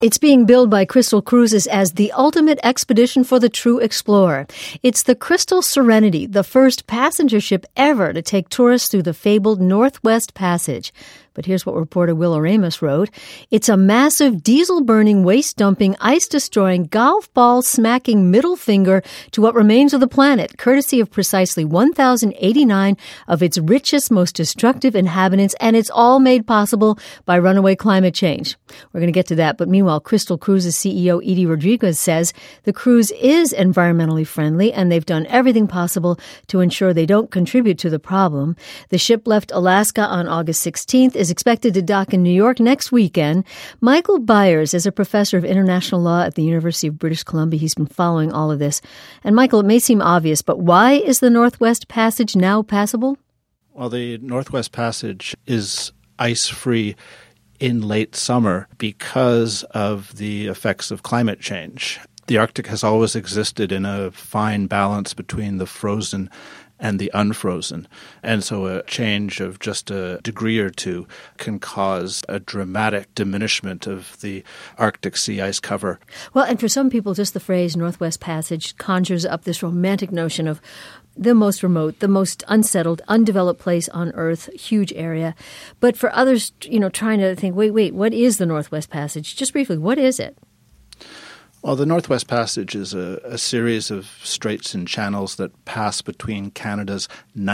It's being billed by Crystal Cruises as the ultimate expedition for the true explorer. It's the Crystal Serenity, the first passenger ship ever to take tourists through the fabled Northwest Passage. But here's what reporter Will Oramus wrote. It's a massive diesel-burning, waste-dumping, ice-destroying, golf ball-smacking middle finger to what remains of the planet, courtesy of precisely 1,089 of its richest, most destructive inhabitants, and it's all made possible by runaway climate change. We're going to get to that, but meanwhile, Crystal Cruises CEO Edie Rodriguez says the cruise is environmentally friendly, and they've done everything possible to ensure they don't contribute to the problem. The ship left Alaska on August 16th, is expected to dock in New York next weekend. Michael Byers is a professor of international law at the University of British Columbia. He's been following all of this. And Michael, it may seem obvious, but why is the Northwest Passage now passable? Well, the Northwest Passage is ice-free in late summer because of the effects of climate change. The Arctic has always existed in a fine balance between the frozen and the unfrozen. And so a change of just a degree or two can cause a dramatic diminishment of the Arctic sea ice cover. Well, and for some people, just the phrase Northwest Passage conjures up this romantic notion of the most remote, the most unsettled, undeveloped place on Earth, huge area. But for others, trying to think, wait, what is the Northwest Passage? Just briefly, what is it? Well, the Northwest Passage is a series of straits and channels that pass between Canada's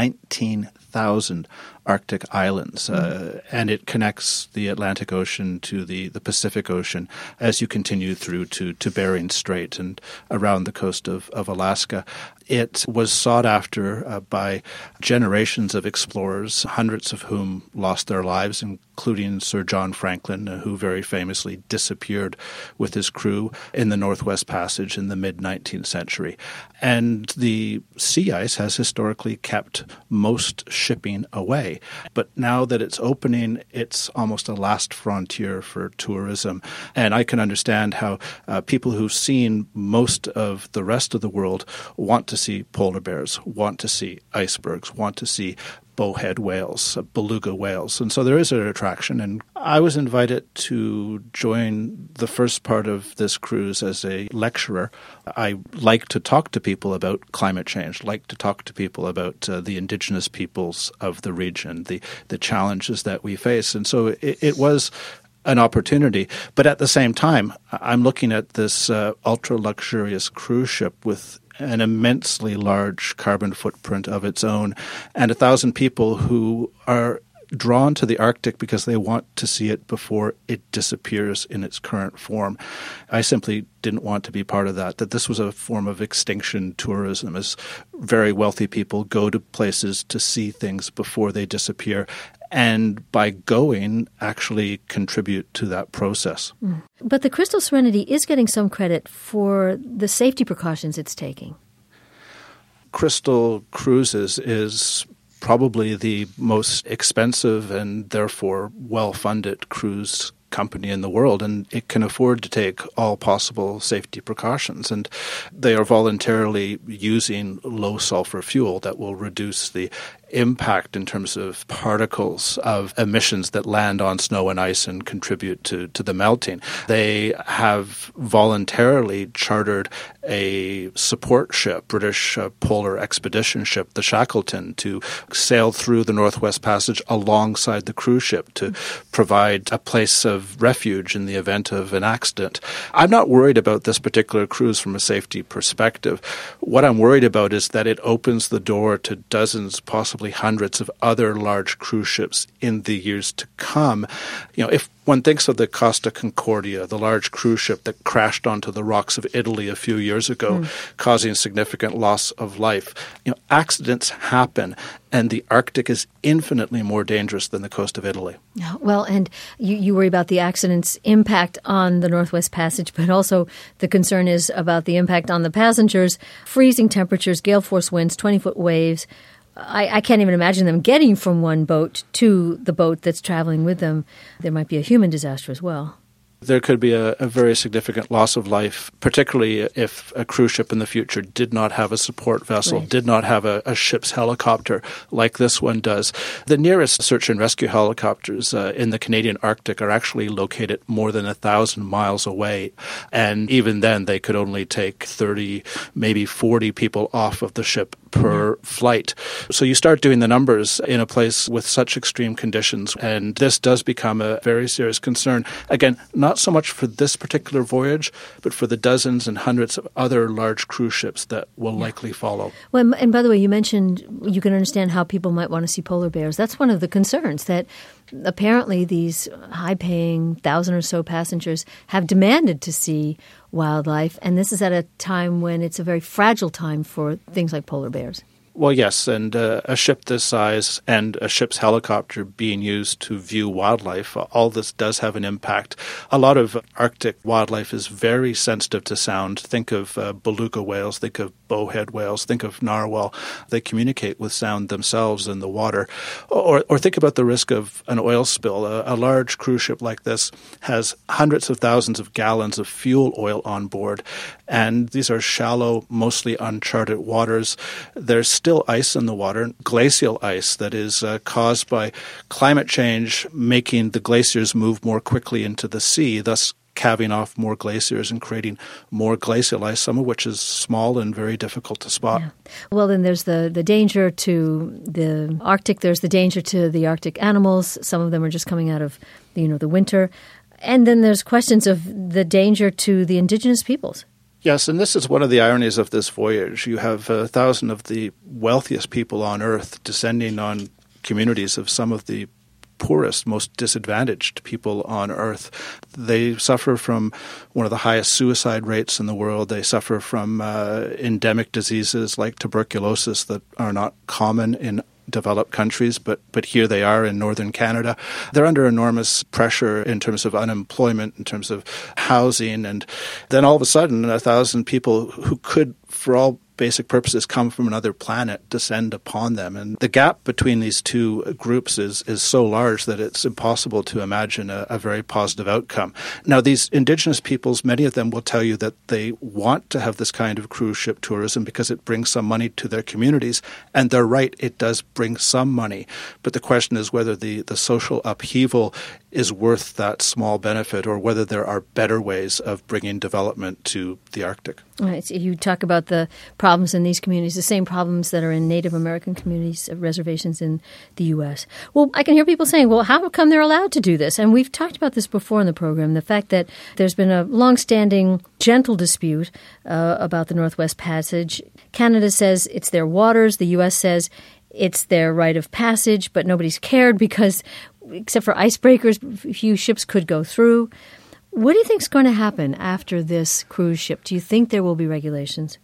19,000 Arctic islands, and it connects the Atlantic Ocean to the Pacific Ocean as you continue through to Bering Strait and around the coast of Alaska. It was sought after by generations of explorers, hundreds of whom lost their lives, including Sir John Franklin, who very famously disappeared with his crew in the Northwest Passage in the mid-19th century. And the sea ice has historically kept most shipping away. But now that it's opening, it's almost a last frontier for tourism. And I can understand how people who've seen most of the rest of the world want to see polar bears, want to see icebergs, want to see bowhead whales, beluga whales. And so there is an attraction. And I was invited to join the first part of this cruise as a lecturer. I like to talk to people about climate change, like to talk to people about the indigenous peoples of the region, the challenges that we face. And so it was an opportunity. But at the same time, I'm looking at this ultra-luxurious cruise ship with an immensely large carbon footprint of its own, and 1,000 people who are drawn to the Arctic because they want to see it before it disappears in its current form. I simply didn't want to be part of that this was a form of extinction tourism, as very wealthy people go to places to see things before they disappear, and by going, actually contribute to that process. But the Crystal Serenity is getting some credit for the safety precautions it's taking. Crystal Cruises is probably the most expensive and therefore well-funded cruise company in the world, and it can afford to take all possible safety precautions. And they are voluntarily using low-sulfur fuel that will reduce the impact in terms of particles of emissions that land on snow and ice and contribute to the melting. They have voluntarily chartered a support ship, British polar expedition ship, the Shackleton, to sail through the Northwest Passage alongside the cruise ship to provide a place of refuge in the event of an accident. I'm not worried about this particular cruise from a safety perspective. What I'm worried about is that it opens the door to dozens, possibly hundreds of other large cruise ships in the years to come. If one thinks of the Costa Concordia, the large cruise ship that crashed onto the rocks of Italy a few years ago, causing significant loss of life. Accidents happen, and the Arctic is infinitely more dangerous than the coast of Italy. Well, and you worry about the accident's impact on the Northwest Passage, but also the concern is about the impact on the passengers, freezing temperatures, gale force winds, 20-foot waves. I can't even imagine them getting from one boat to the boat that's traveling with them. There might be a human disaster as well. There could be a very significant loss of life, particularly if a cruise ship in the future did not have a support vessel, Right. did not have a ship's helicopter like this one does. The nearest search and rescue helicopters in the Canadian Arctic are actually located more than 1,000 miles away. And even then, they could only take 30, maybe 40 people off of the ship per flight. So you start doing the numbers in a place with such extreme conditions, and this does become a very serious concern. Again, not so much for this particular voyage, but for the dozens and hundreds of other large cruise ships that will likely follow. Well, and by the way, you mentioned you can understand how people might want to see polar bears. That's one of the concerns, that apparently these high-paying 1,000 or so passengers have demanded to see wildlife, and this is at a time when it's a very fragile time for things like polar bears. Well, yes, and a ship this size and a ship's helicopter being used to view wildlife, all this does have an impact. A lot of Arctic wildlife is very sensitive to sound. Think of beluga whales, think of bowhead whales, think of narwhal. They communicate with sound themselves in the water. Or think about the risk of an oil spill. A large cruise ship like this has hundreds of thousands of gallons of fuel oil on board, and these are shallow, mostly uncharted waters. There's still ice in the water, glacial ice that is caused by climate change, making the glaciers move more quickly into the sea, thus calving off more glaciers and creating more glacial ice, some of which is small and very difficult to spot. Yeah. Well, then there's the danger to the Arctic. There's the danger to the Arctic animals. Some of them are just coming out of the winter. And then there's questions of the danger to the indigenous peoples. Yes, and this is one of the ironies of this voyage. You have 1,000 of the wealthiest people on Earth descending on communities of some of the poorest, most disadvantaged people on Earth. They suffer from one of the highest suicide rates in the world. They suffer from endemic diseases like tuberculosis that are not common in developed countries, but here they are in northern Canada. They're under enormous pressure in terms of unemployment, in terms of housing, and then all of a sudden 1,000 people who could, for all basic purposes, come from another planet descend upon them. And the gap between these two groups is so large that it's impossible to imagine a very positive outcome. Now, these indigenous peoples, many of them will tell you that they want to have this kind of cruise ship tourism because it brings some money to their communities. And they're right, it does bring some money. But the question is whether the social upheaval is worth that small benefit, or whether there are better ways of bringing development to the Arctic. Right. So you talk about the problems in these communities, the same problems that are in Native American communities, reservations in the U.S. Well, I can hear people saying, well, how come they're allowed to do this? And we've talked about this before in the program, the fact that there's been a longstanding gentle dispute about the Northwest Passage. Canada says it's their waters. The U.S. says it's their right of passage, but nobody's cared because, except for icebreakers, few ships could go through. What do you think is going to happen after this cruise ship? Do you think there will be regulations?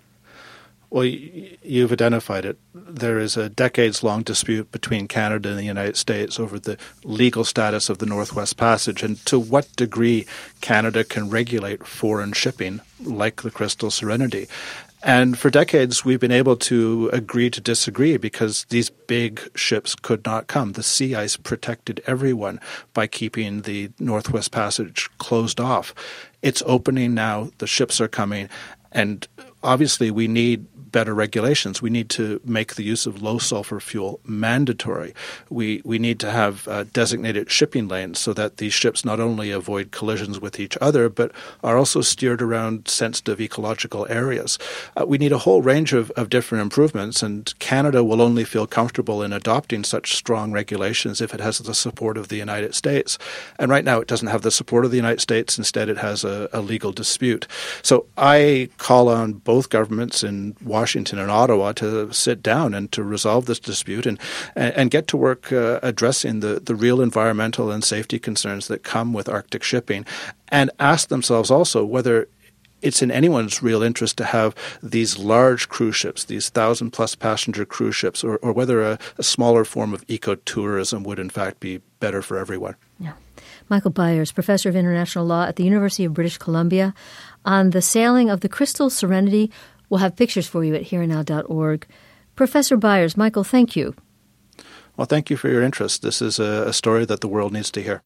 Well, you've identified it. There is a decades-long dispute between Canada and the United States over the legal status of the Northwest Passage and to what degree Canada can regulate foreign shipping like the Crystal Serenity. And for decades, we've been able to agree to disagree because these big ships could not come. The sea ice protected everyone by keeping the Northwest Passage closed off. It's opening now. The ships are coming. And obviously, we need better regulations. We need to make the use of low sulfur fuel mandatory. We need to have designated shipping lanes so that these ships not only avoid collisions with each other, but are also steered around sensitive ecological areas. We need a whole range of different improvements, and Canada will only feel comfortable in adopting such strong regulations if it has the support of the United States. And right now it doesn't have the support of the United States. Instead, it has a legal dispute. So I call on both governments in Washington and Ottawa to sit down and to resolve this dispute and get to work addressing the real environmental and safety concerns that come with Arctic shipping, and ask themselves also whether it's in anyone's real interest to have these large cruise ships, these 1,000-plus passenger cruise ships, or whether a smaller form of ecotourism would in fact be better for everyone. Yeah. Michael Byers, Professor of International Law at the University of British Columbia, on the sailing of the Crystal Serenity. We'll have pictures for you at herenow.org. Professor Byers, Michael, thank you. Well, thank you for your interest. This is a story that the world needs to hear.